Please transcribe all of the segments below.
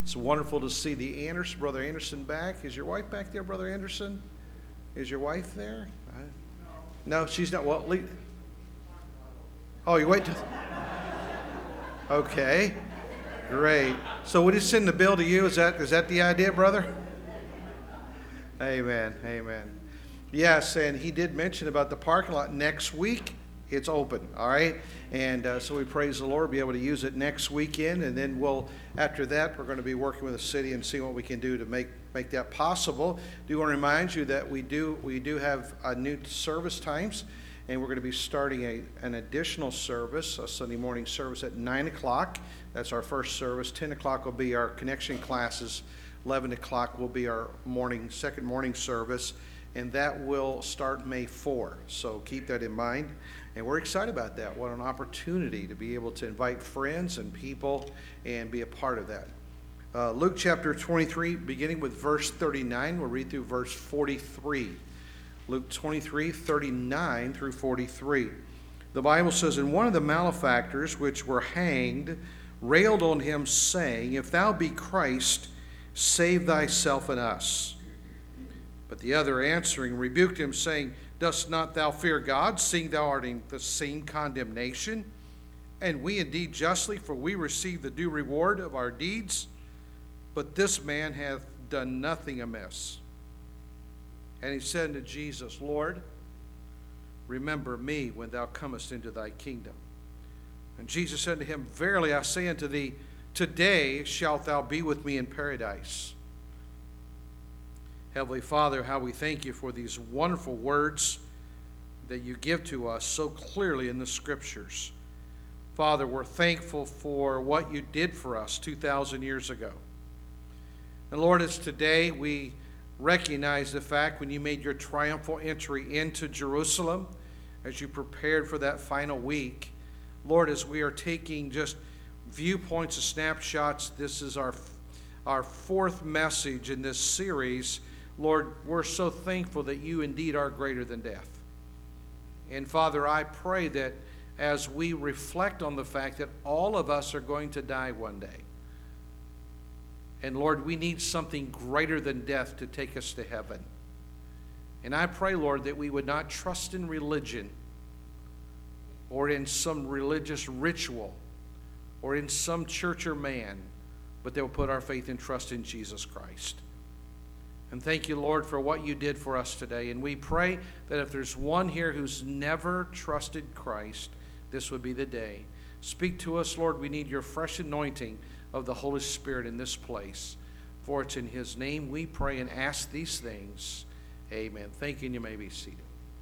It's wonderful to see Brother Anderson back. Is your wife back there, Brother Anderson? Is your wife there? No, she's not. Well, oh, you wait. Okay, great. So we just send the bill to you. Is that the idea, brother? Amen. Amen. Yes, and he did mention about the parking lot next week. It's open, all right? And so we praise the Lord, be able to use it next weekend. And then after that, we're going to be working with the city and seeing what we can do to make that possible. Do want to remind you that we do have new service times, and we're going to be starting an additional service, a Sunday morning service at 9 o'clock. That's our first service. 10 o'clock will be our connection classes. 11 o'clock will be our second morning service, and that will start May 4. So keep that in mind. And we're excited about that. What an opportunity to be able to invite friends and people and be a part of that. Luke chapter 23, beginning with verse 39. We'll read through verse 43. Luke 23, 39 through 43. The Bible says, "And one of the malefactors which were hanged railed on him, saying, If thou be Christ, save thyself and us. But the other answering rebuked him, saying, Dost not thou fear God, seeing thou art in the same condemnation? And we indeed justly, for we receive the due reward of our deeds. But this man hath done nothing amiss. And he said unto Jesus, Lord, remember me when thou comest into thy kingdom. And Jesus said to him, Verily I say unto thee, today shalt thou be with me in paradise." Heavenly Father, how we thank you for these wonderful words that you give to us so clearly in the Scriptures. Father, we're thankful for what you did for us 2,000 years ago. And Lord, as today we recognize the fact when you made your triumphal entry into Jerusalem, as you prepared for that final week, Lord, as we are taking just viewpoints and snapshots, this is our fourth message in this series. Lord, we're so thankful that you indeed are greater than death. And Father, I pray that as we reflect on the fact that all of us are going to die one day, and Lord, we need something greater than death to take us to heaven. And I pray, Lord, that we would not trust in religion or in some religious ritual or in some church or man, but they will put our faith and trust in Jesus Christ. And thank you, Lord, for what you did for us today. And we pray that if there's one here who's never trusted Christ, this would be the day. Speak to us, Lord. We need your fresh anointing of the Holy Spirit in this place. For it's in his name we pray and ask these things. Amen. Thank you, and you may be seated.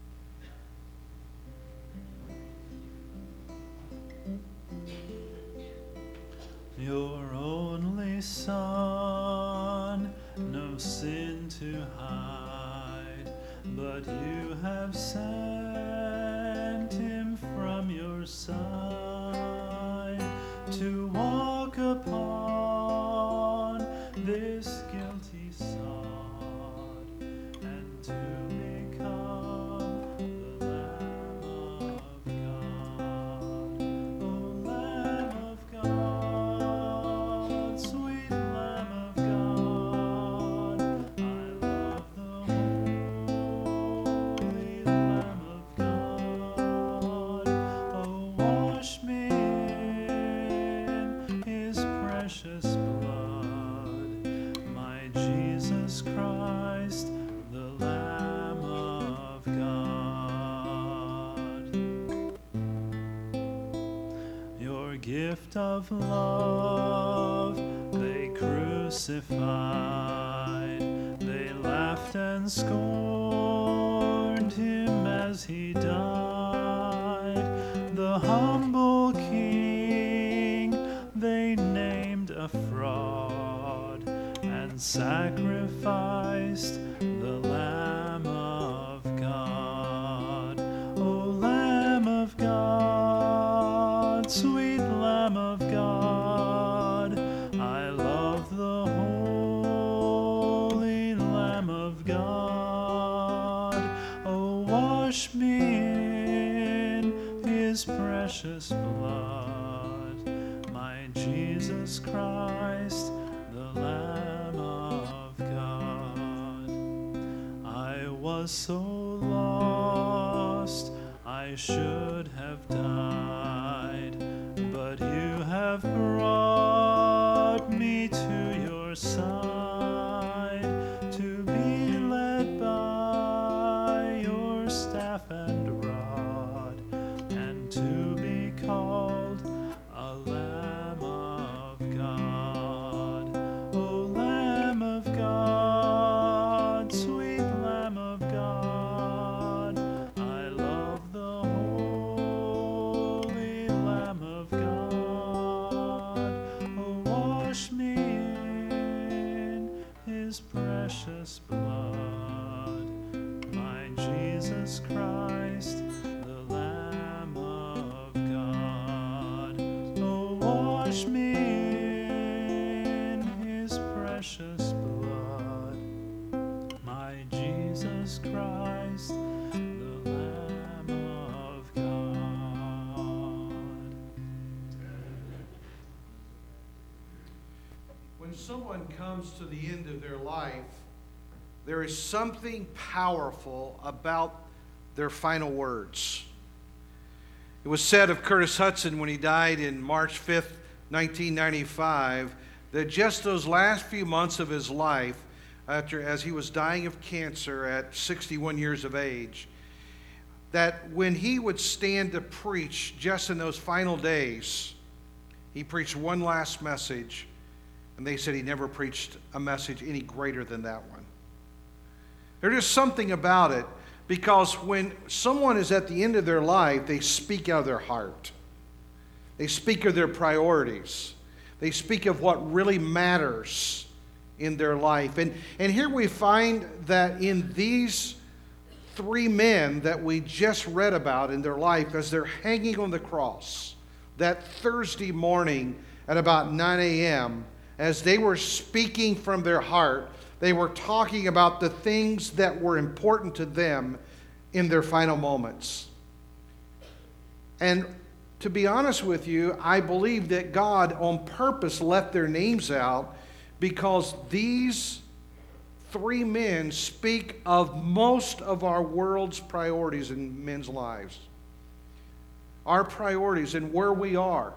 Your only Son, no sin to hide, but you have sent him from your side to walk upon this guilty sod and to become the Lamb of God. Oh, Lamb of God, sweet Lamb of God, I love the holy Lamb of God. Oh, wash me in his precious blood, my Jesus Christ, the Lamb of God. Your gift of love they crucified, they laughed and scorned him as he died. The humble king they named a fraud and sacrificed the Lamb of God. O Lamb of God, sweet Lamb of God, I love the holy Lamb of God. Oh, wash me in his precious blood, my Jesus Christ, the was so lost, I should have died, but you have brought me to your side, to be led by your staff and rod, and to be called a Lamb of God. O Lamb of God, sweet Lamb of God, I love the holy Lamb of God. Oh, wash me in his precious blood, my Jesus Christ, the Lamb of God. Oh, wash me in his precious blood, my Jesus Christ, the Lamb of God. When someone comes to the end of their life, there is something powerful about their final words. It was said of Curtis Hudson when he died in March 5th, 1995, that just those last few months of his life, as he was dying of cancer at 61 years of age, that when he would stand to preach just in those final days, he preached one last message, and they said he never preached a message any greater than that one. There's just something about it, because when someone is at the end of their life, they speak out of their heart. They speak of their priorities. They speak of what really matters in their life. And here we find that in these three men that we just read about in their life, as they're hanging on the cross that Thursday morning at about 9 a.m., as they were speaking from their heart, they were talking about the things that were important to them in their final moments. And to be honest with you, I believe that God on purpose left their names out, because these three men speak of most of our world's priorities in men's lives. Our priorities and where we are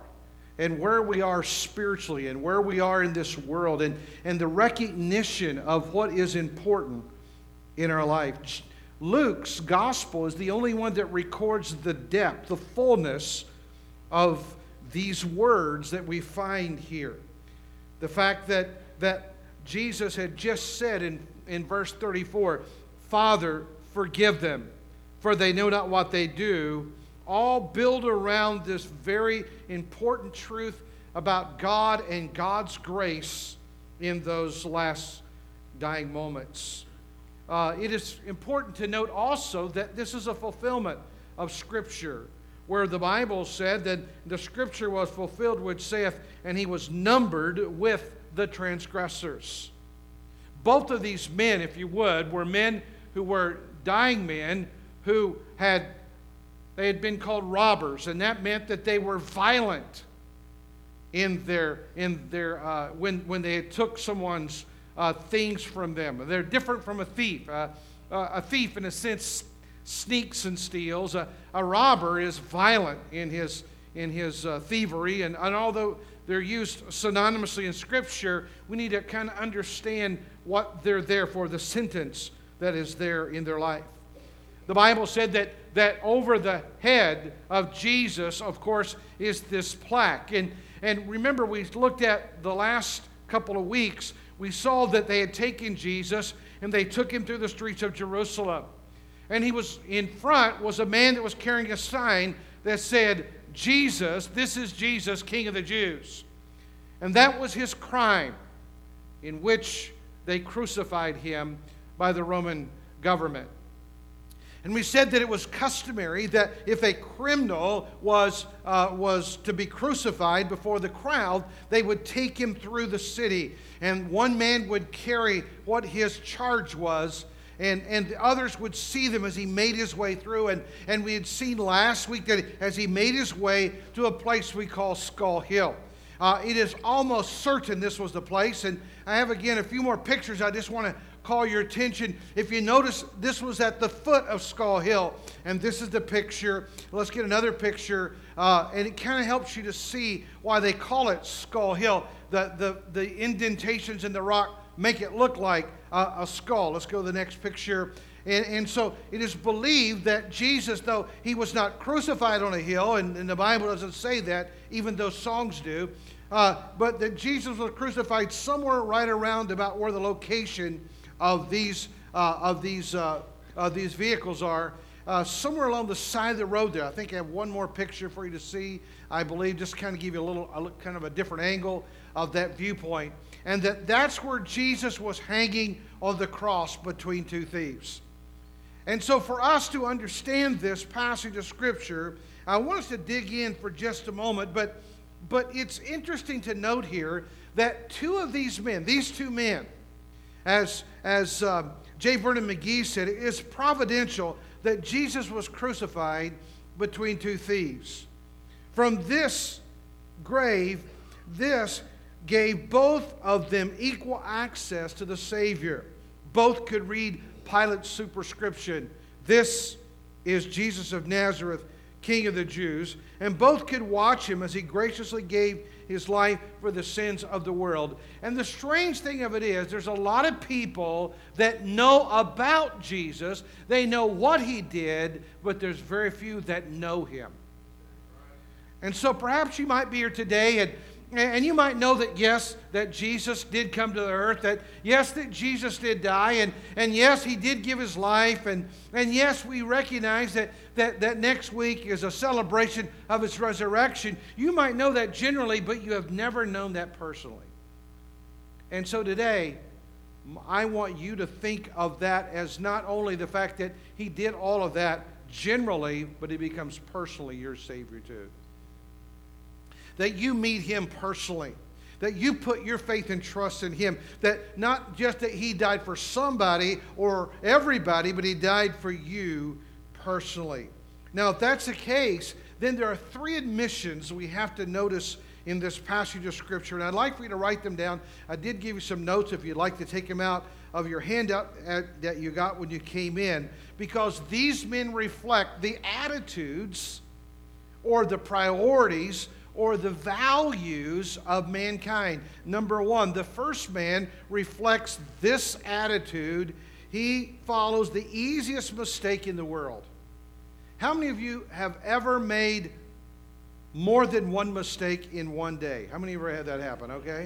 spiritually, and where we are in this world, and the recognition of what is important in our life. Luke's gospel is the only one that records the depth, the fullness of these words that we find here. The fact that Jesus had just said in verse 34, "Father, forgive them, for they know not what they do," all build around this very important truth about God and God's grace in those last dying moments. It is important to note also that this is a fulfillment of Scripture, where the Bible said that the Scripture was fulfilled, which saith, "And he was numbered with the transgressors." Both of these men, if you would, were men who were dying men who had been called robbers, and that meant that they were violent when they took someone's things from them. They're different from a thief. A thief, in a sense, sneaks and steals. A robber is violent in his thievery, and although they're used synonymously in Scripture, we need to kind of understand what they're there for, the sentence that is there in their life. The Bible said that over the head of Jesus, of course, is this plaque. And remember, we looked at the last couple of weeks, we saw that they had taken Jesus and they took him through the streets of Jerusalem. And he was in front was a man that was carrying a sign that said, "Jesus, this is Jesus, King of the Jews." And that was his crime, in which they crucified him by the Roman government. And we said that it was customary that if a criminal was to be crucified before the crowd, they would take him through the city. And one man would carry what his charge was, and others would see them as he made his way through. And we had seen last week that as he made his way to a place we call Skull Hill. It is almost certain this was the place. And I have, again, a few more pictures I just want to call your attention. If you notice, this was at the foot of Skull Hill. And this is the picture. Let's get another picture. And it kind of helps you to see why they call it Skull Hill. The indentations in the rock make it look like a skull. Let's go to the next picture. And so it is believed that Jesus, though he was not crucified on a hill, and the Bible doesn't say that, even though songs do, but that Jesus was crucified somewhere right around about where the location of these vehicles are, somewhere along the side of the road there. I think I have one more picture for you to see, I believe, just kind of give you a kind of a different angle of that viewpoint. And that's where Jesus was hanging on the cross between two thieves. And so for us to understand this passage of Scripture, I want us to dig in for just a moment, but it's interesting to note here that these two men, as J. Vernon McGee said, it is providential that Jesus was crucified between two thieves. From this grave, this gave both of them equal access to the Savior. Both could read Pilate's superscription, "This is Jesus of Nazareth, King of the Jews," and both could watch him as he graciously gave his life for the sins of the world. And the strange thing of it is, there's a lot of people that know about Jesus. They know what he did, but there's very few that know him. And so perhaps you might be here today and you might know that, yes, that Jesus did come to the earth, that, yes, that Jesus did die, and yes, he did give his life, and yes, we recognize that next week is a celebration of his resurrection. You might know that generally, but you have never known that personally. And so today, I want you to think of that as not only the fact that he did all of that generally, but he becomes personally your Savior too. That you meet him personally, that you put your faith and trust in him, that not just that he died for somebody or everybody, but he died for you personally. Now, if that's the case, then there are three admissions we have to notice in this passage of Scripture, and I'd like for you to write them down. I did give you some notes if you'd like to take them out of your handout that you got when you came in, because these men reflect the attitudes or the priorities or the values of mankind. Number one, the first man reflects this attitude. He follows the easiest mistake in the world. How many of you have ever made more than one mistake in one day? How many of you ever had that happen, okay?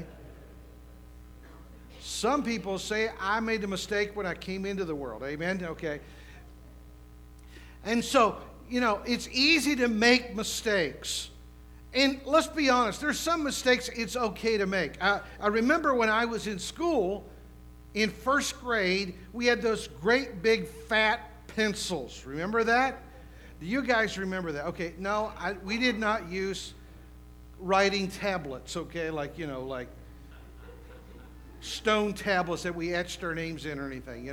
Some people say, I made a mistake when I came into the world. Amen? Okay. And so, it's easy to make mistakes. And let's be honest, there's some mistakes it's okay to make. I remember when I was in school, in first grade, we had those great big fat pencils. Remember that? Do you guys remember that? Okay, no, we did not use writing tablets, okay, like stone tablets that we etched our names in or anything,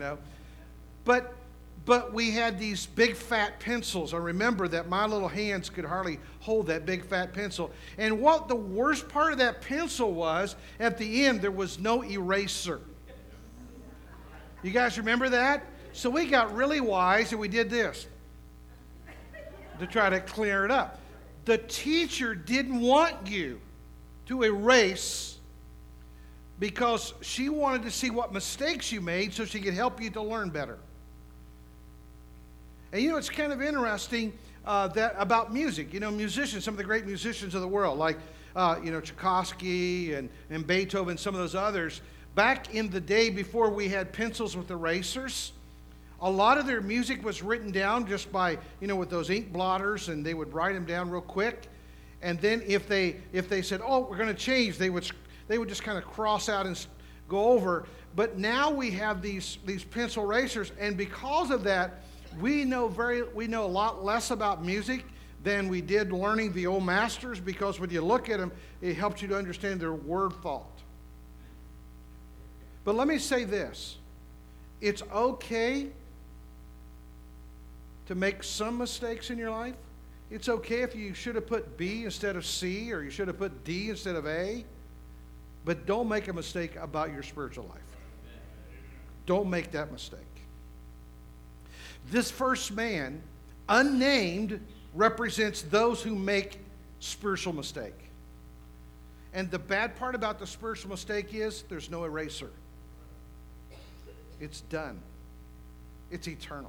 But we had these big fat pencils. I remember that my little hands could hardly hold that big fat pencil. And what the worst part of that pencil was, at the end, there was no eraser. You guys remember that? So we got really wise and we did this to try to clear it up. The teacher didn't want you to erase because she wanted to see what mistakes you made so she could help you to learn better. And it's kind of interesting that about music. Musicians, some of the great musicians of the world, like Tchaikovsky and Beethoven, some of those others, back in the day before we had pencils with erasers, a lot of their music was written down just by, with those ink blotters, and they would write them down real quick. And then if they said, oh, we're going to change, they would just kind of cross out and go over. But now we have these pencil erasers, and because of that, we know a lot less about music than we did learning the old masters, because when you look at them, it helps you to understand their word fault. But let me say this. It's okay to make some mistakes in your life. It's okay if you should have put B instead of C, or you should have put D instead of A. But don't make a mistake about your spiritual life. Don't make that mistake. This first man, unnamed, represents those who make spiritual mistake. And the bad part about the spiritual mistake is there's no eraser. It's done. It's eternal.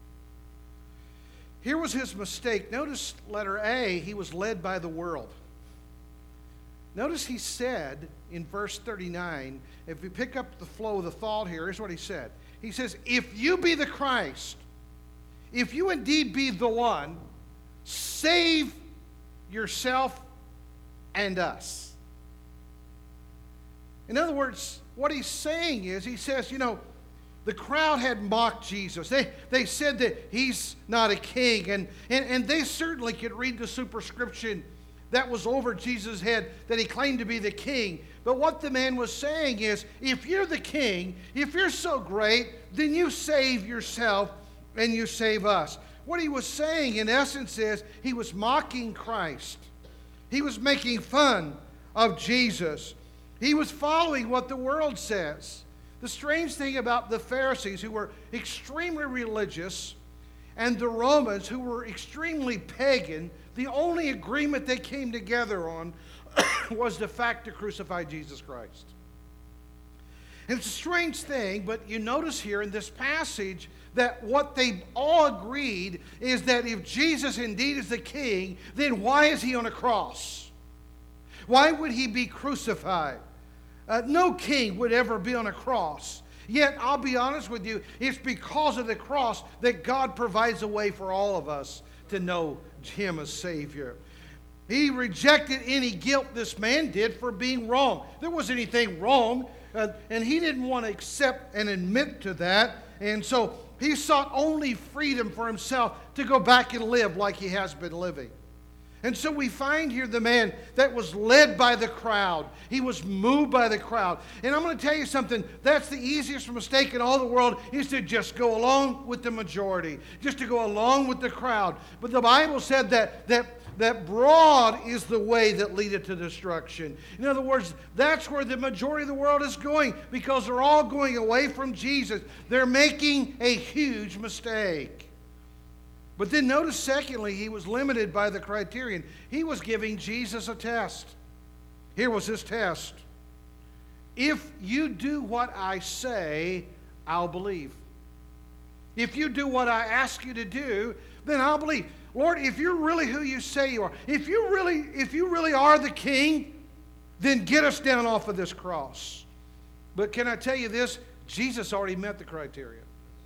Here was his mistake. Notice letter A, he was led by the world. Notice he said in verse 39, if we pick up the flow of the thought here, here's what he said. He says, if you be the Christ, if you indeed be the one, save yourself and us. In other words, what he's saying is, he says, the crowd had mocked Jesus. They said that he's not a king. And they certainly could read the superscription that was over Jesus' head that he claimed to be the king. But what the man was saying is, if you're the king, if you're so great, then you save yourself and you save us. What he was saying, in essence, is he was mocking Christ. He was making fun of Jesus. He was following what the world says. The strange thing about the Pharisees, who were extremely religious, and the Romans, who were extremely pagan, the only agreement they came together on was the fact to crucify Jesus Christ. And it's a strange thing, but you notice here in this passage that what they all agreed is that if Jesus indeed is the king, then why is he on a cross? Why would he be crucified? No king would ever be on a cross. Yet, I'll be honest with you, it's because of the cross that God provides a way for all of us to know him as Savior. He rejected any guilt this man did for being wrong. There wasn't anything wrong, and he didn't want to accept and admit to that. And so he sought only freedom for himself to go back and live like he has been living. And so we find here the man that was led by the crowd. He was moved by the crowd. And I'm going to tell you something. That's the easiest mistake in all the world, is to just go along with the majority. Just to go along with the crowd. But the Bible said that broad is the way that leadeth to destruction. In other words, that's where the majority of the world is going, because they're all going away from Jesus. They're making a huge mistake. But then notice, secondly, he was limited by the criterion. He was giving Jesus a test. Here was his test. If you do what I say, I'll believe. If you do what I ask you to do, then I'll believe. Lord, if you're really who you say you are, if you really are the king, then get us down off of this cross. But can I tell you this? Jesus already met the criteria.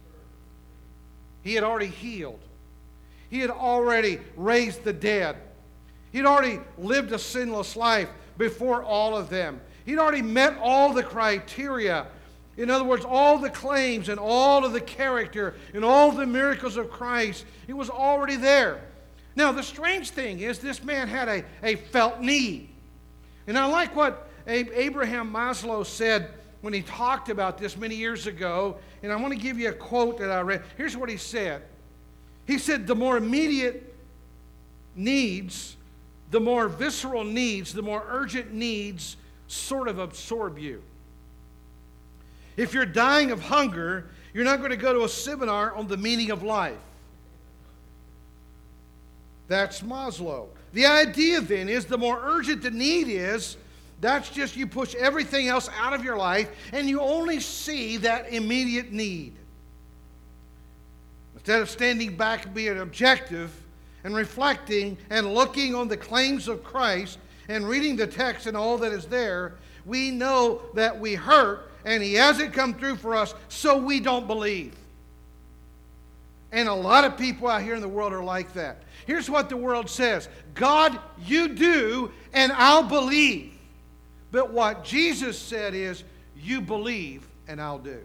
He had already healed. He had already raised the dead. He'd already lived a sinless life before all of them. He'd already met all the criteria. In other words, all the claims and all of the character and all the miracles of Christ. It was already there. Now, the strange thing is this man had a felt need. And I like what Abraham Maslow said when he talked about this many years ago. And I want to give you a quote that I read. Here's what he said. He said, the more immediate needs, the more visceral needs, the more urgent needs sort of absorb you. If you're dying of hunger, you're not going to go to a seminar on the meaning of life. That's Maslow. The idea then is the more urgent the need is, that's just you push everything else out of your life and you only see that immediate need. Instead of standing back and being objective and reflecting and looking on the claims of Christ and reading the text and all that is there, we know that we hurt and he hasn't come through for us, so we don't believe. And a lot of people out here in the world are like that. Here's what the world says. God, you do, and I'll believe. But what Jesus said is, you believe, and I'll do.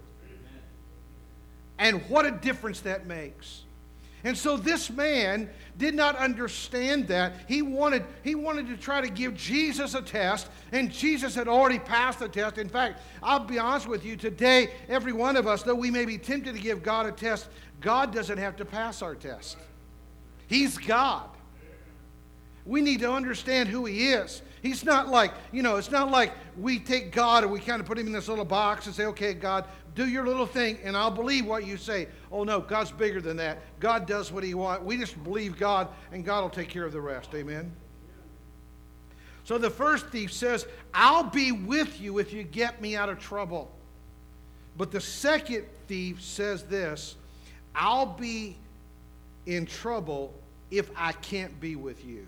And what a difference that makes. And so this man did not understand that. He wanted to try to give Jesus a test, and Jesus had already passed the test. In fact, I'll be honest with you, today, every one of us, though we may be tempted to give God a test, God doesn't have to pass our test. He's God. We need to understand who He is. He's not like, it's not like we take God and we kind of put him in this little box and say, okay, God, do your little thing and I'll believe what you say. Oh no, God's bigger than that. God does what he wants. We just believe God and God will take care of the rest. Amen? So the first thief says, I'll be with you if you get me out of trouble. But the second thief says this, I'll be in trouble if I can't be with you.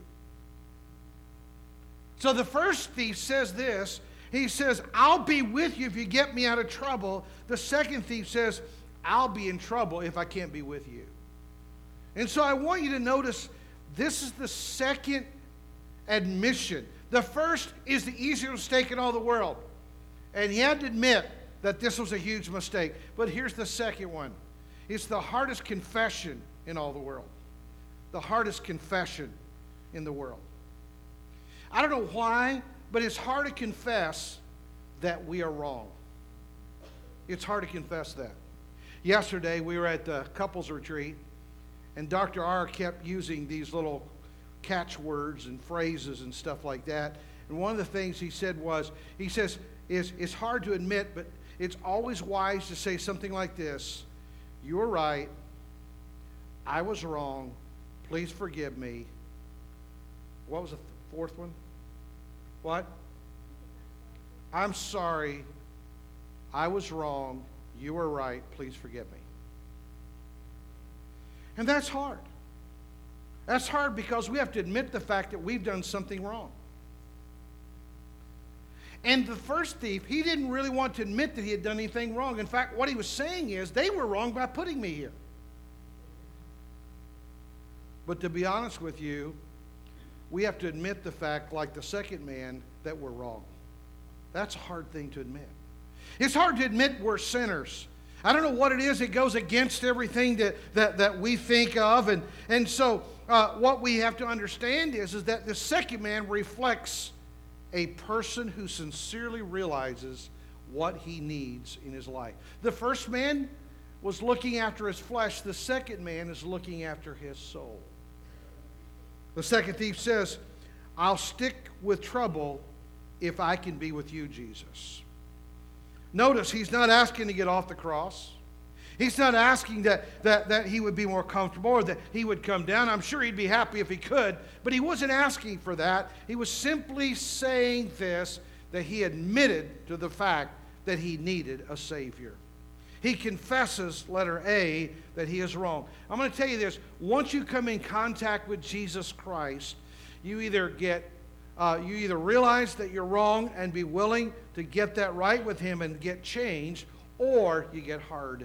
So the first thief says this. He says, I'll be with you if you get me out of trouble. The second thief says, I'll be in trouble if I can't be with you. And so I want you to notice this is the second admission. The first is the easiest mistake in all the world. And he had to admit that this was a huge mistake. But here's the second one. It's the hardest confession in all the world. The hardest confession in the world. I don't know why, but it's hard to confess that we are wrong. It's hard to confess that. Yesterday, we were at the couples retreat, and Dr. R kept using these little catchwords and phrases and stuff like that. And one of the things he said was, he says, it's hard to admit, but it's always wise to say something like this. You were right. I was wrong. Please forgive me. What was the fourth one? What? I'm sorry. I was wrong. You were right. Please forgive me. And that's hard. That's hard because we have to admit the fact that we've done something wrong. And the first thief, he didn't really want to admit that he had done anything wrong. In fact, what he was saying is, they were wrong by putting me here. But to be honest with you, we have to admit the fact, like the second man, that we're wrong. That's a hard thing to admit. It's hard to admit we're sinners. I don't know what it is. It goes against everything that we think of. And so what we have to understand is that the second man reflects a person who sincerely realizes what he needs in his life. The first man was looking after his flesh. The second man is looking after his soul. The second thief says, I'll stick with trouble if I can be with you, Jesus. Notice he's not asking to get off the cross. He's not asking that he would be more comfortable or that he would come down. I'm sure he'd be happy if he could, but he wasn't asking for that. He was simply saying this, that he admitted to the fact that he needed a Savior. He confesses, letter A, that he is wrong. I'm going to tell you this. Once you come in contact with Jesus Christ, you either realize that you're wrong and be willing to get that right with him and get changed, or you get hard.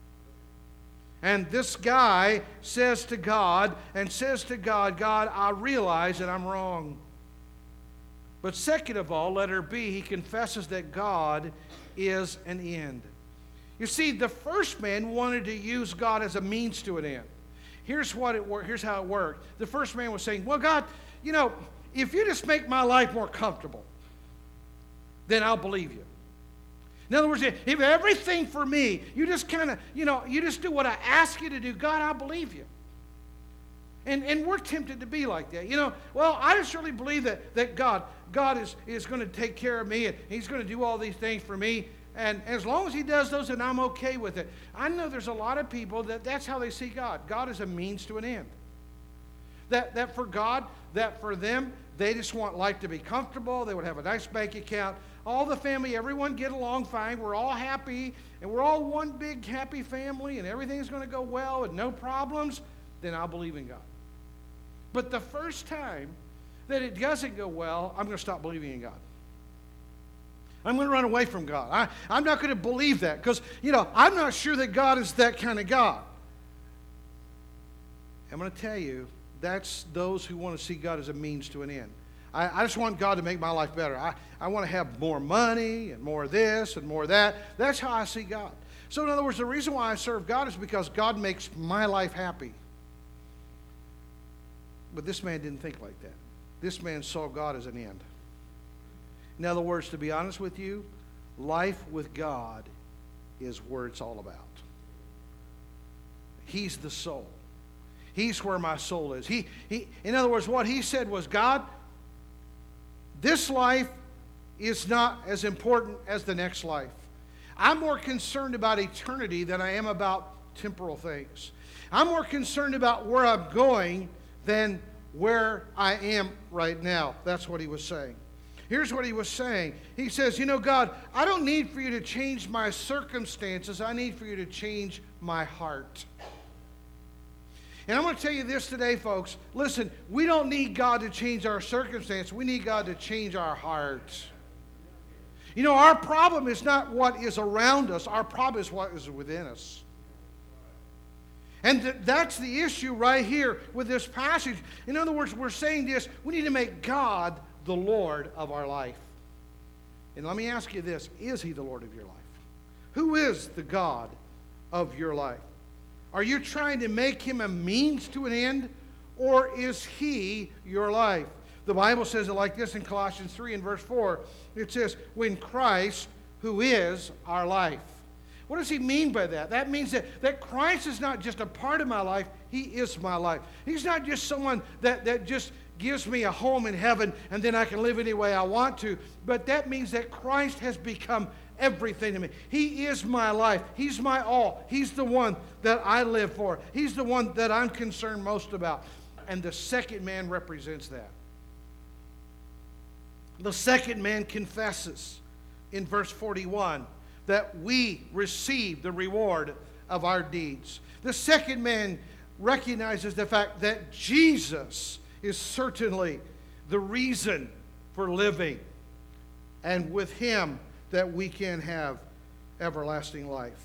And this guy says to God, God, I realize that I'm wrong. But second of all, letter B, he confesses that God is an end. You see, the first man wanted to use God as a means to an end. Here's how it worked. The first man was saying, well, God, if you just make my life more comfortable, then I'll believe you. In other words, if everything for me, you just kind of, you just do what I ask you to do, God, I'll believe you. And we're tempted to be like that. Well, I just really believe that God is going to take care of me and he's going to do all these things for me. And as long as he does those, then I'm okay with it. I know there's a lot of people that's how they see God. God is a means to an end. That for God, that for them, they just want life to be comfortable. They would have a nice bank account. All the family, everyone get along fine. We're all happy, and we're all one big happy family, and everything's going to go well and no problems. Then I'll believe in God. But the first time that it doesn't go well, I'm going to stop believing in God. I'm going to run away from God. I'm not going to believe that because, I'm not sure that God is that kind of God. I'm going to tell you, that's those who want to see God as a means to an end. I just want God to make my life better. I want to have more money and more of this and more of that. That's how I see God. So in other words, the reason why I serve God is because God makes my life happy. But this man didn't think like that. This man saw God as an end. In other words, to be honest with you, life with God is where it's all about. He's the soul. He's where my soul is. In other words, what he said was, God, This life is not as important as the next life. I'm more concerned about eternity than I am about temporal things. I'm more concerned about where I'm going than where I am right now. That's what he was saying. Here's what he was saying. He says, God, I don't need for you to change my circumstances. I need for you to change my heart. And I'm going to tell you this today, folks. Listen, we don't need God to change our circumstance. We need God to change our hearts. Our problem is not what is around us. Our problem is what is within us. And that's the issue right here with this passage. In other words, we're saying this, we need to make God the Lord of our life. And let me ask you this, is he the Lord of your life? Who is the God of your life? Are you trying to make him a means to an end, or is he your life? The Bible says it like this in Colossians 3 and verse 4. It says, when Christ, who is our life. What does he mean by that? That means that Christ is not just a part of my life, he is my life. He's not just someone that just gives me a home in heaven and then I can live any way I want to. But that means that Christ has become everything to me. He is my life. He's my all. He's the one that I live for. He's the one that I'm concerned most about. And the second man represents that. The second man confesses in verse 41 that we receive the reward of our deeds. The second man recognizes the fact that Jesus is certainly the reason for living, and with him that we can have everlasting life.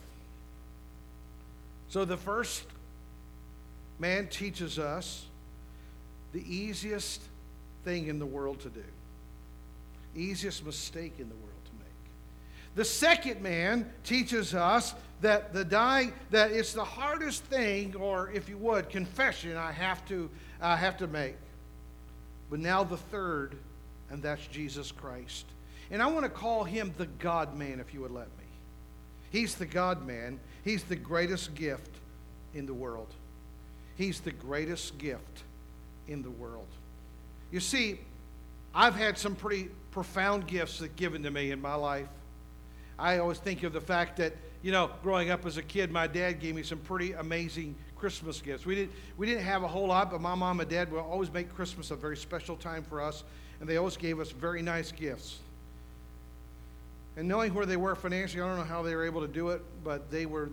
So the first man teaches us the easiest thing in the world to do, easiest mistake in the world to make. The second man teaches us that that it's the hardest thing, or if you would, confession I have to make. But now the third, and that's Jesus Christ. And I want to call him the God-man, if you would let me. He's the God-man. He's the greatest gift in the world. He's the greatest gift in the world. You see, I've had some pretty profound gifts that given to me in my life. I always think of the fact that, growing up as a kid, my dad gave me some pretty amazing Christmas gifts. We didn't have a whole lot, but my mom and dad would always make Christmas a very special time for us, and they always gave us very nice gifts. And knowing where they were financially, I don't know how they were able to do it, but they were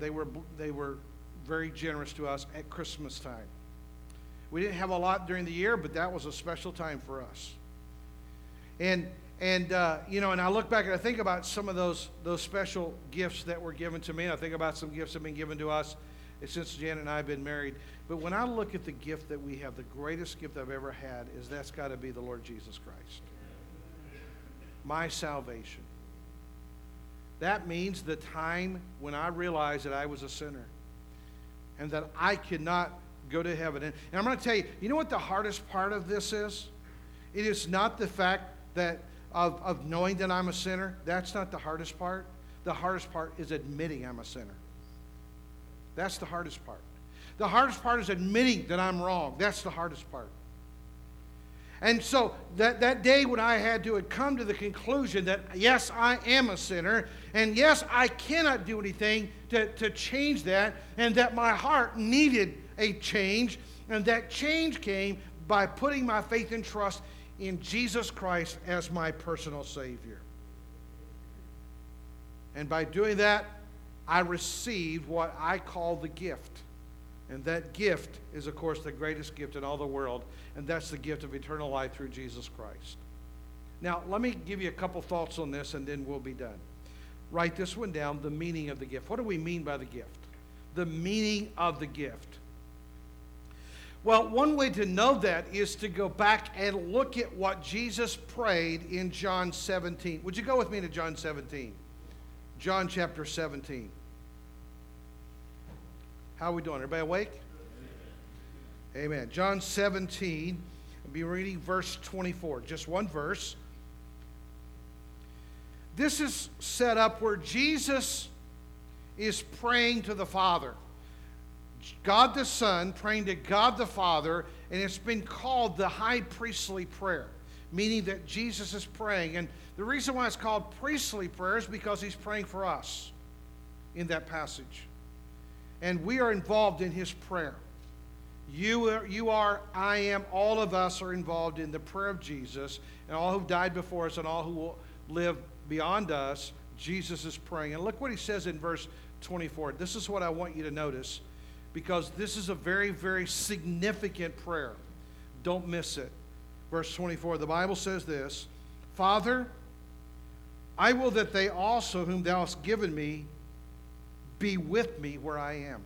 very generous to us at Christmas time. We didn't have a lot during the year, but that was a special time for us. And I look back and I think about some of those special gifts that were given to me. And I think about some gifts that have been given to us since Jan and I have been married. But when I look at the gift that we have, the greatest gift I've ever had is that's got to be the Lord Jesus Christ. My salvation. That means the time when I realized that I was a sinner and that I could not go to heaven. And I'm going to tell you, you know what the hardest part of this is? It is not the fact that of knowing that I'm a sinner. That's not the hardest part. The hardest part is admitting I'm a sinner. That's the hardest part. The hardest part is admitting that I'm wrong. That's the hardest part. And so that day when I had to come to the conclusion that, yes, I am a sinner, and yes, I cannot do anything to change that, and that my heart needed a change, and that change came by putting my faith and trust in Jesus Christ as my personal Savior. And by doing that, I received what I call the gift. And that gift is, of course, the greatest gift in all the world, and that's the gift of eternal life through Jesus Christ. Now, let me give you a couple thoughts on this, and then we'll be done. Write this one down, the meaning of the gift. What do we mean by the gift? The meaning of the gift. Well, one way to know that is to go back and look at what Jesus prayed in John 17. Would you go with me to John 17? John chapter 17. How are we doing? Everybody awake? Amen. John 17. I'll be reading verse 24. Just one verse. This is set up where Jesus is praying to the Father. God the Son praying to God the Father, and it's been called the high priestly prayer meaning that Jesus is praying. And the reason why it's called priestly prayer is because he's praying for us in that passage. And we are involved in his prayer. You are, I am, all of us are involved in the prayer of Jesus. And all who died before us and all who will live beyond us, Jesus is praying. And look what he says in verse 24. This is what I want you to notice, because this is a very, very significant prayer. Don't miss it. Verse 24, the Bible says this, Father, I will that they also whom thou hast given me be with me where I am,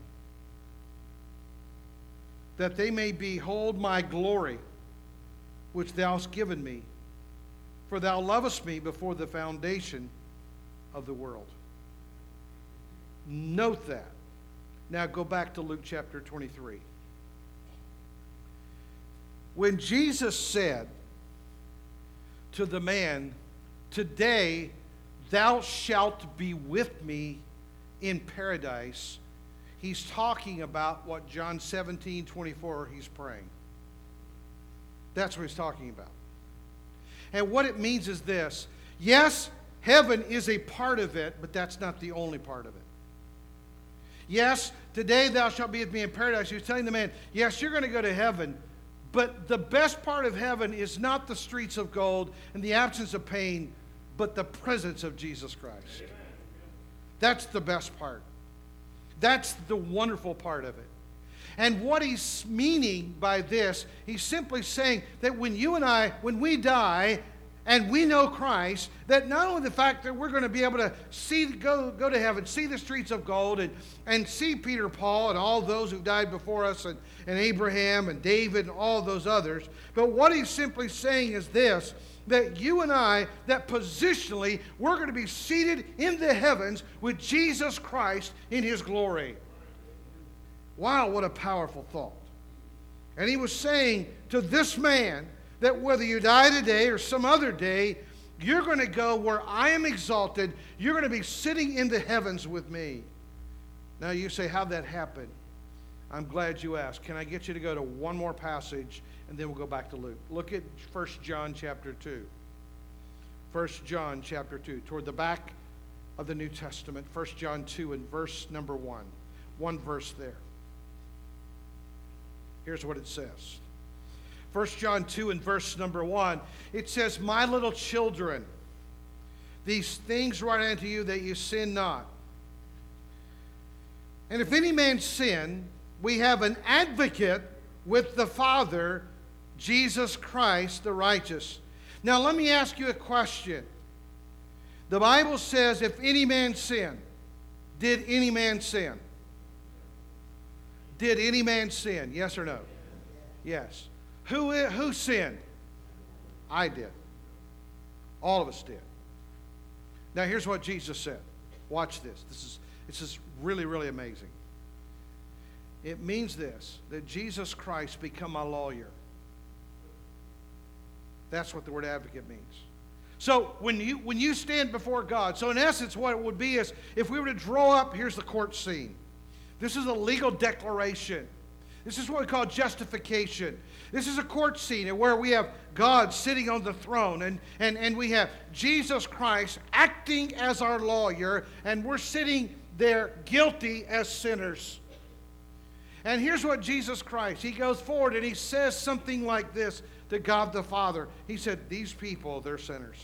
that they may behold my glory, which thou hast given me. For thou lovest me before the foundation of the world. Note that. Now go back to Luke chapter 23. When Jesus said to the man, today thou shalt be with me in paradise, he's talking about what John 17:24 he's praying. That's what he's talking about. And what it means is this. Yes, heaven is a part of it, but that's not the only part of it. Yes, today thou shalt be with me in paradise. He was telling the man, yes, you're going to go to heaven, but the best part of heaven is not the streets of gold and the absence of pain, but the presence of Jesus Christ. Amen. That's the best part. That's the wonderful part of it. And what he's meaning by this, he's simply saying that when you and I, when we die and we know Christ, that not only the fact that we're going to be able to go to heaven, see the streets of gold, and see Peter, Paul, and all those who died before us, and Abraham and David and all those others, but what he's simply saying is this, that you and I, that positionally, we're going to be seated in the heavens with Jesus Christ in his glory. Wow, what a powerful thought. And he was saying to this man that whether you die today or some other day, you're going to go where I am exalted. You're going to be sitting in the heavens with me. Now you say, how'd that happen? I'm glad you asked. Can I get you to go to one more passage and then we'll go back to Luke? Look at 1 John chapter 2. 1 John chapter 2, toward the back of the New Testament. 1 John 2 and verse number 1. One verse there. Here's what it says. 1 John 2 and verse number 1. It says, my little children, these things write unto you that you sin not. And if any man sin, we have an advocate with the Father, Jesus Christ the righteous. Now let me ask you a question. The Bible says, if any man sin, did any man sin? Did any man sin? Yes or no? Yes. Who sinned? I did. All of us did. Now here's what Jesus said. Watch this. This is really, really amazing. It means this, that Jesus Christ become my lawyer. That's what the word advocate means. So when you stand before God, so in essence what it would be is, if we were to draw up, here's the court scene. This is a legal declaration. This is what we call justification. This is a court scene where we have God sitting on the throne, and we have Jesus Christ acting as our lawyer, and we're sitting there guilty as sinners. And here's what Jesus Christ, he goes forward and he says something like this to God the Father. He said, these people, they're sinners.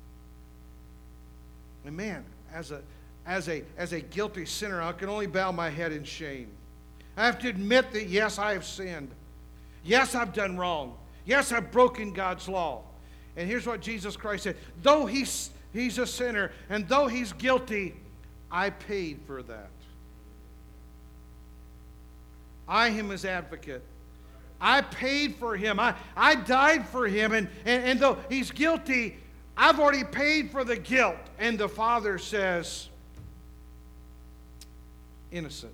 And man, as a guilty sinner, I can only bow my head in shame. I have to admit that, yes, I have sinned. Yes, I've done wrong. Yes, I've broken God's law. And here's what Jesus Christ said. Though he's a sinner, and though he's guilty, I paid for that. I am his advocate. I paid for him. I died for him. And though he's guilty, I've already paid for the guilt. And the Father says, innocent.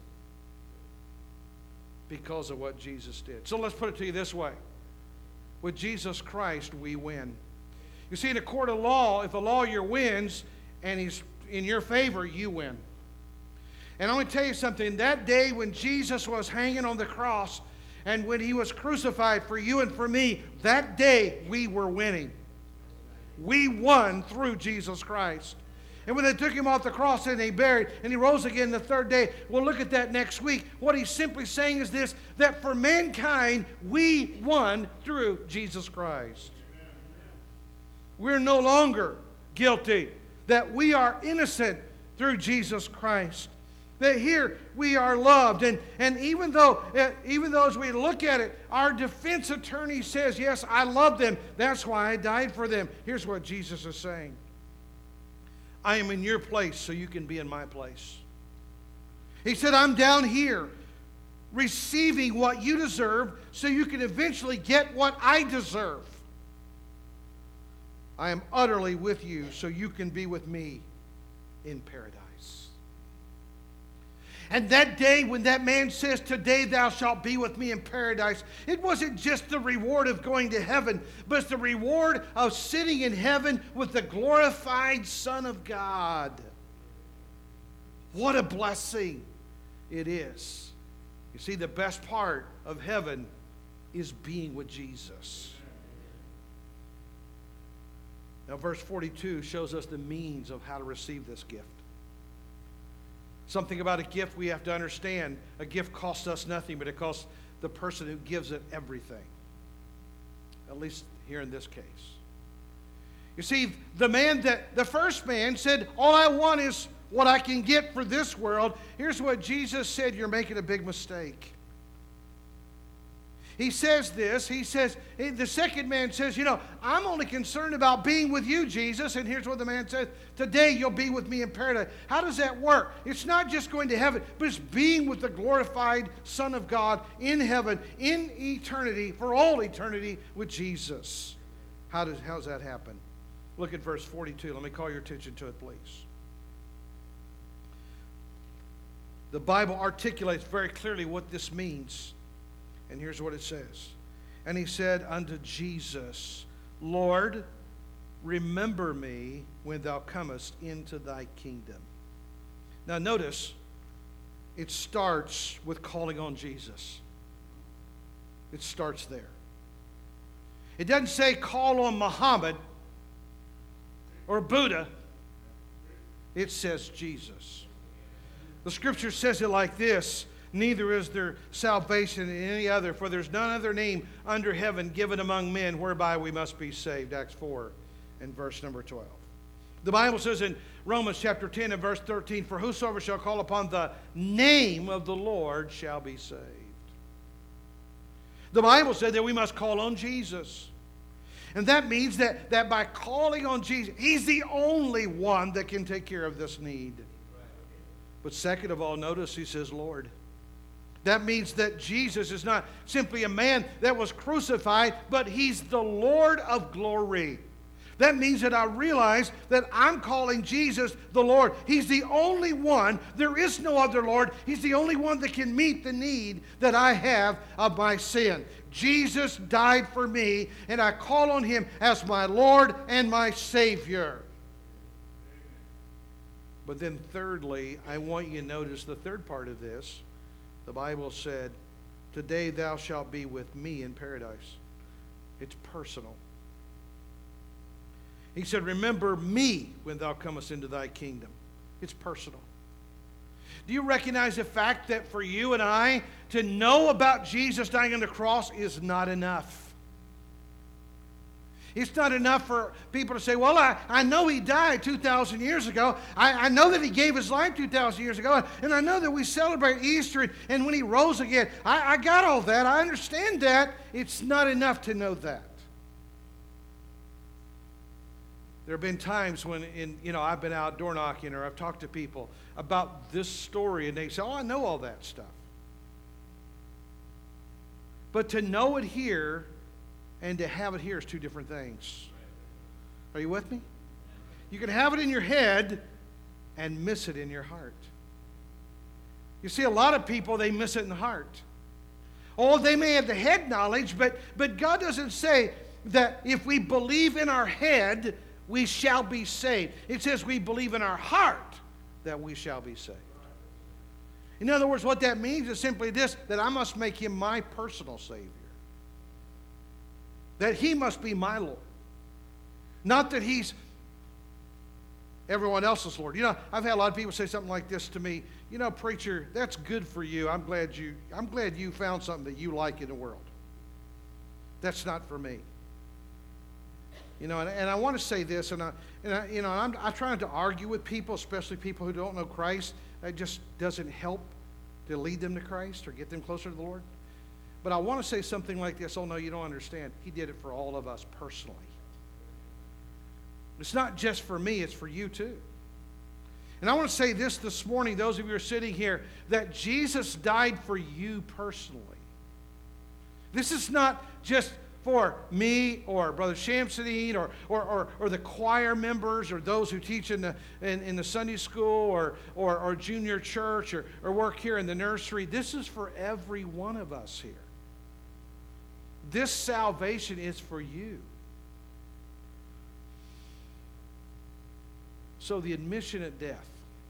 Because of what Jesus did. So let's put it to you this way. With Jesus Christ, we win. You see, in a court of law, if a lawyer wins and he's in your favor, you win. And I'm going to tell you something. That day when Jesus was hanging on the cross and when he was crucified for you and for me, that day we were winning. We won through Jesus Christ. And when they took him off the cross and they buried, and he rose again the third day, we'll look at that next week. What he's simply saying is this, that for mankind, we won through Jesus Christ. We're no longer guilty, that we are innocent through Jesus Christ. That here we are loved. And even though as we look at it, our defense attorney says, yes, I love them. That's why I died for them. Here's what Jesus is saying. I am in your place so you can be in my place. He said, I'm down here receiving what you deserve so you can eventually get what I deserve. I am utterly with you so you can be with me in paradise. And that day when that man says, today thou shalt be with me in paradise, it wasn't just the reward of going to heaven, but it's the reward of sitting in heaven with the glorified Son of God. What a blessing it is. You see, the best part of heaven is being with Jesus. Now, verse 42 shows us the means of how to receive this gift. Something about a gift we have to understand. A gift costs us nothing, but it costs the person who gives it everything. At least here in this case. You see, the first man said, all I want is what I can get for this world. Here's what Jesus said, you're making a big mistake. He says this, the second man says, I'm only concerned about being with you, Jesus. And here's what the man says, today you'll be with me in paradise. How does that work? It's not just going to heaven, but it's being with the glorified Son of God in heaven, in eternity, for all eternity with Jesus. How does that happen? Look at verse 42. Let me call your attention to it, please. The Bible articulates very clearly what this means. And here's what it says. And he said unto Jesus, Lord, remember me when thou comest into thy kingdom. Now notice, it starts with calling on Jesus. It starts there. It doesn't say call on Muhammad or Buddha. It says Jesus. The scripture says it like this. Neither is there salvation in any other, for there's none other name under heaven given among men whereby we must be saved. Acts 4 and verse number 12. The Bible says in Romans chapter 10 and verse 13, for whosoever shall call upon the name of the Lord shall be saved. The Bible said that we must call on Jesus. And that means that by calling on Jesus, He's the only one that can take care of this need. But second of all, notice He says, Lord. That means that Jesus is not simply a man that was crucified, but He's the Lord of glory. That means that I realize that I'm calling Jesus the Lord. He's the only one. There is no other Lord. He's the only one that can meet the need that I have of my sin. Jesus died for me, and I call on Him as my Lord and my Savior. But then thirdly, I want you to notice the third part of this. The Bible said, today thou shalt be with me in paradise. It's personal. He said, remember me when thou comest into thy kingdom. It's personal. Do you recognize the fact that for you and I to know about Jesus dying on the cross is not enough? It's not enough for people to say, well, I know He died 2,000 years ago. I know that He gave His life 2,000 years ago. And I know that we celebrate Easter and when He rose again. I got all that. I understand that. It's not enough to know that. There have been times when I've been out door knocking or I've talked to people about this story and they say, oh, I know all that stuff. But to know it here and to have it here is two different things. Are you with me? You can have it in your head and miss it in your heart. You see, a lot of people, they miss it in the heart. Oh, they may have the head knowledge, but God doesn't say that if we believe in our head, we shall be saved. It says we believe in our heart that we shall be saved. In other words, what that means is simply this, that I must make Him my personal Savior. That He must be my Lord. Not that he's everyone else's Lord. You know, I've had a lot of people say something like this to me. You know, preacher, that's good for you. I'm glad you found something that you like in the world. That's not for me. You know, and I want to say this, I'm trying to argue with people, especially people who don't know Christ. That just doesn't help to lead them to Christ or get them closer to the Lord. But I want to say something like this. Oh, no, you don't understand. He did it for all of us personally. It's not just for me, it's for you too. And I want to say this morning, those of you who are sitting here, that Jesus died for you personally. This is not just for me or Brother Shamsuddin or the choir members or those who teach in the Sunday school or junior church or work here in the nursery. This is for every one of us here. This salvation is for you. So the admission at death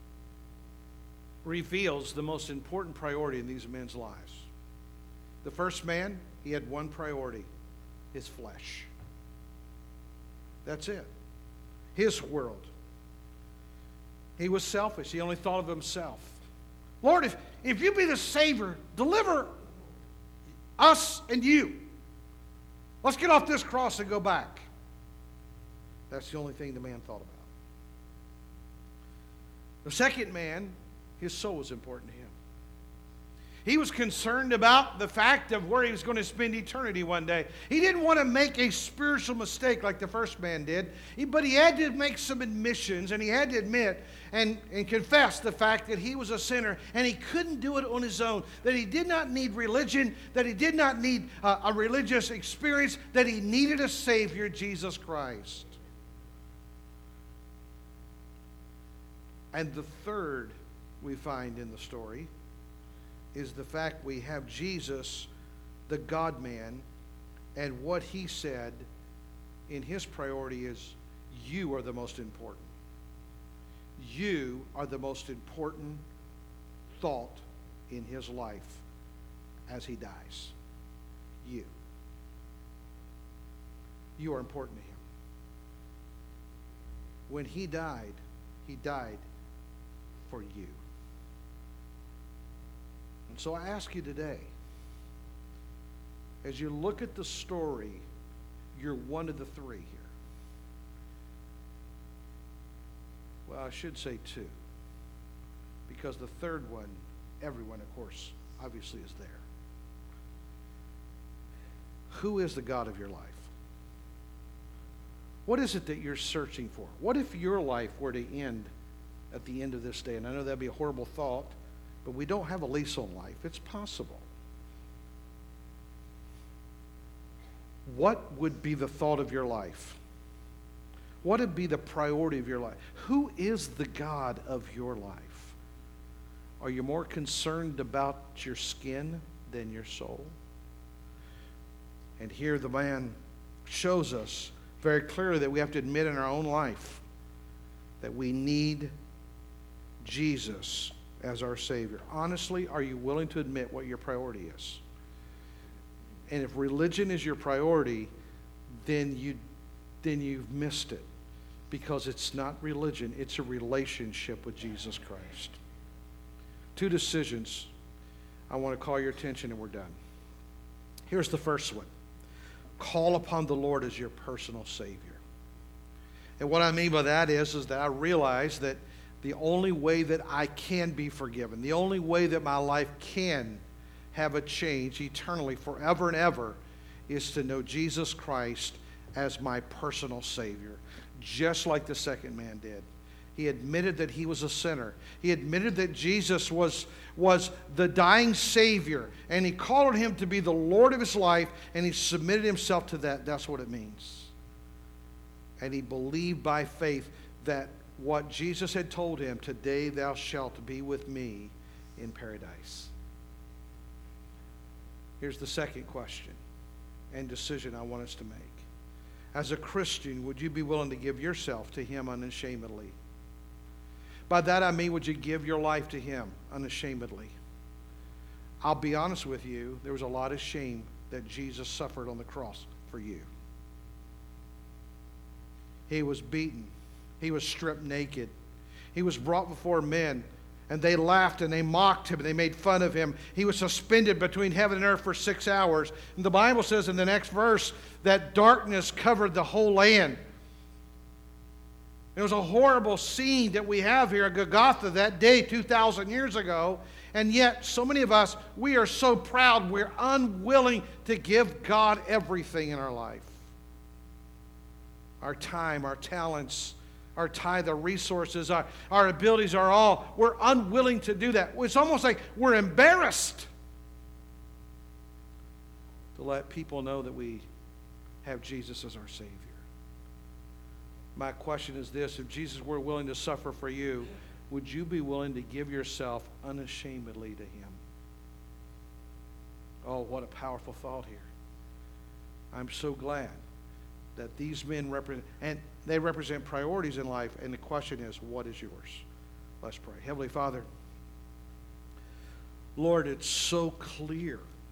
reveals the most important priority in these men's lives. The first man, he had one priority: his flesh. That's it. His world. He was selfish. He only thought of himself. Lord, if you be the Savior, deliver us and you. Let's get off this cross and go back. That's the only thing the man thought about. The second man, his soul was important to him. He was concerned about the fact of where he was going to spend eternity one day. He didn't want to make a spiritual mistake like the first man did, but he had to make some admissions, and he had to admit and confess the fact that he was a sinner, and he couldn't do it on his own, that he did not need religion, that he did not need a religious experience, that he needed a Savior, Jesus Christ. And the third we find in the story is the fact we have Jesus, the God-man, and what he said in his priority is, you are the most important. You are the most important thought in his life as he dies. You. You are important to him. When he died for you. And so I ask you today, as you look at the story, you're one of the three here. Well, I should say two, because the third one, everyone, of course, obviously is there. Who is the God of your life? What is it that you're searching for? What if your life were to end at the end of this day? And I know that'd be a horrible thought, but we don't have a lease on life. It's possible. What would be the thought of your life? What would be the priority of your life? Who is the God of your life? Are you more concerned about your skin than your soul? And here the man shows us very clearly that we have to admit in our own life that we need Jesus as our Savior. Honestly, are you willing to admit what your priority is? And if religion is your priority, then you've missed it, because it's not religion, it's a relationship with Jesus Christ. Two decisions I want to call your attention, and we're done. Here's the first one. Call upon the Lord as your personal Savior. And what I mean by that is that I realize that the only way that I can be forgiven, the only way that my life can have a change eternally, forever and ever, is to know Jesus Christ as my personal Savior, just like the second man did. He admitted that he was a sinner. He admitted that Jesus was the dying Savior, and he called on him to be the Lord of his life, and he submitted himself to that. That's what it means. And he believed by faith that what Jesus had told him, today thou shalt be with me in paradise. Here's the second question and decision I want us to make. As a Christian, would you be willing to give yourself to him unashamedly? By that I mean, would you give your life to him unashamedly? I'll be honest with you, there was a lot of shame that Jesus suffered on the cross for you. He was beaten. He was stripped naked. He was brought before men, and they laughed and they mocked him and they made fun of him. He was suspended between heaven and earth for 6 hours. And the Bible says in the next verse that darkness covered the whole land. It was a horrible scene that we have here at Golgotha that day 2,000 years ago. And yet, so many of us, we are so proud, we're unwilling to give God everything in our life. Our time, our talents, our tithe, our resources, our abilities are all. We're unwilling to do that. It's almost like we're embarrassed to let people know that we have Jesus as our Savior. My question is this: if Jesus were willing to suffer for you, would you be willing to give yourself unashamedly to Him? Oh, what a powerful thought here. I'm so glad that these men represent priorities in life, and the question is, what is yours? Let's pray. Heavenly Father, Lord, it's so clear